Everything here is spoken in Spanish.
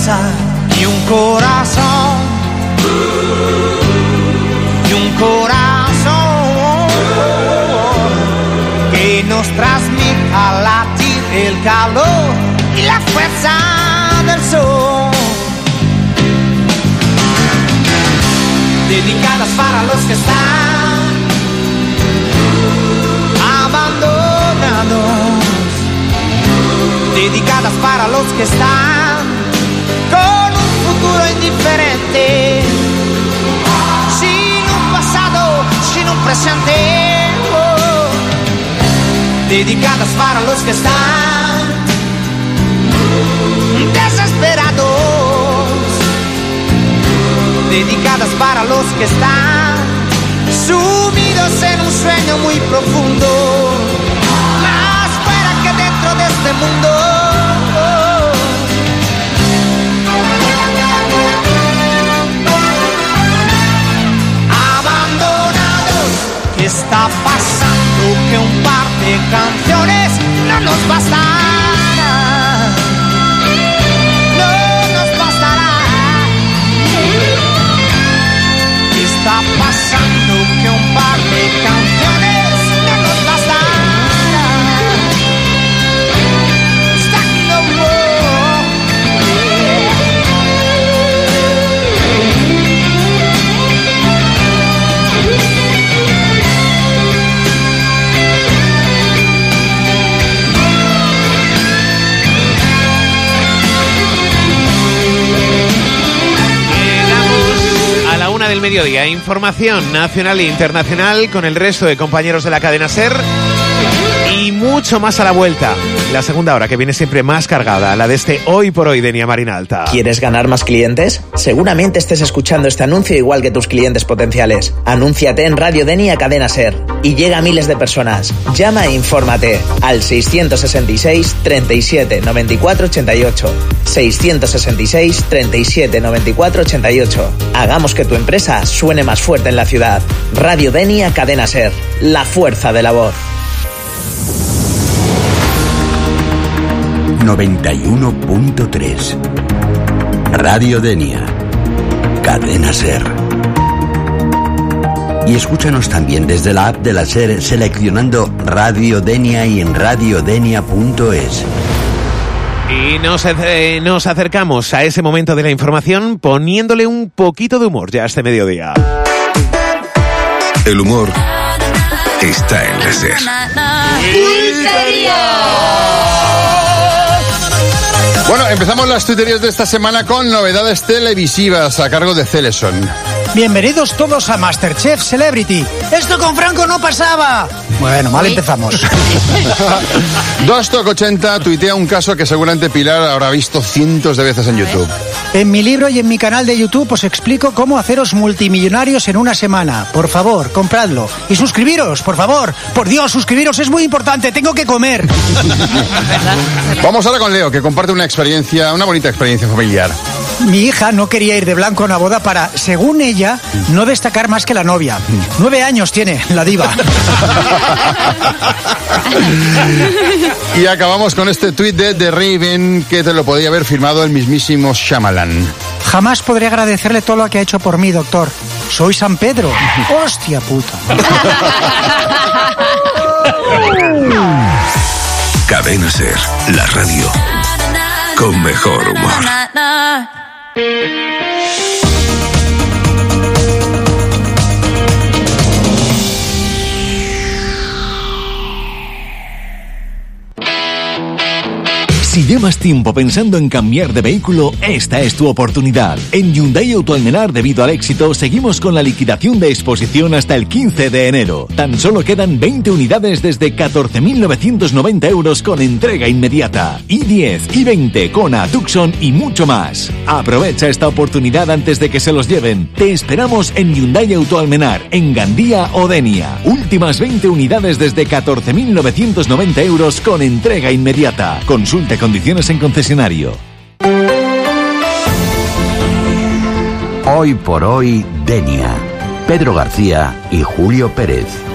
fuerza y un corazón que nos transmita latir el calor y la fuerza del sol. Dedicadas para los que están abandonados, dedicadas para los que están con un futuro indiferente, sin un pasado, sin un presente. Oh. Dedicadas para los que están desesperados, dedicadas para los que están sumidos en un sueño muy profundo, más fuera que dentro de este mundo. Abandonados, ¿qué está pasando? Que un par de canciones no nos bastará, no nos bastará. ¿Qué está pasando? Que un par de canciones no nos bastará. Stuck in the wall, yeah. Llegamos a la 1 del mediodía. Información nacional e internacional con el resto de compañeros de la cadena SER y mucho más a la vuelta. La segunda hora, que viene siempre más cargada, la de este Hoy por Hoy, Denia Marinalta. ¿Quieres ganar más clientes? Seguramente estés escuchando este anuncio igual que tus clientes potenciales. Anúnciate en Radio Denia Cadena SER y llega a miles de personas. Llama e infórmate al 666 37 94 88. 666 37 94 88. Hagamos que tu empresa suene más fuerte en la ciudad. Radio Denia Cadena SER. La fuerza de la voz. 91.3 Radio Denia Cadena SER. Y escúchanos también desde la app de la SER seleccionando Radio Denia y en radiodenia.es. Y nos acercamos a ese momento de la información poniéndole un poquito de humor ya este mediodía. El humor está en la SER. Bueno, empezamos las tuiterías de esta semana con novedades televisivas a cargo de Celeson. Bienvenidos todos a Masterchef Celebrity. Esto con Franco no pasaba. Bueno, mal empezamos. Dostoc80 tuitea un caso que seguramente Pilar habrá visto cientos de veces en YouTube. En mi libro y en mi canal de YouTube os explico cómo haceros multimillonarios en una semana. Por favor, compradlo. Y suscribiros, por favor. Por Dios, suscribiros, es muy importante. Tengo que comer. Vamos ahora con Leo, que comparte una bonita experiencia familiar. Mi hija no quería ir de blanco a una boda para, según ella, no destacar más que la novia. 9 años tiene, la diva. Y acabamos con este tuit de The Raven, que te lo podía haber firmado el mismísimo Shyamalan. Jamás podré agradecerle todo lo que ha hecho por mí, doctor. Soy San Pedro. Hostia puta. Cadena SER, la radio con mejor humor. Si llevas tiempo pensando en cambiar de vehículo, esta es tu oportunidad. En Hyundai Autoalmenar, debido al éxito, seguimos con la liquidación de exposición hasta el 15 de enero. Tan solo quedan 20 unidades desde 14.990 euros con entrega inmediata. i10, i20 con Tucson y mucho más. Aprovecha esta oportunidad antes de que se los lleven. Te esperamos en Hyundai Autoalmenar, en Gandía o Denia. Últimas 20 unidades desde 14.990 euros con entrega inmediata. Consulte condiciones en concesionario. Hoy por Hoy, Denia. Pedro García y Julio Pérez.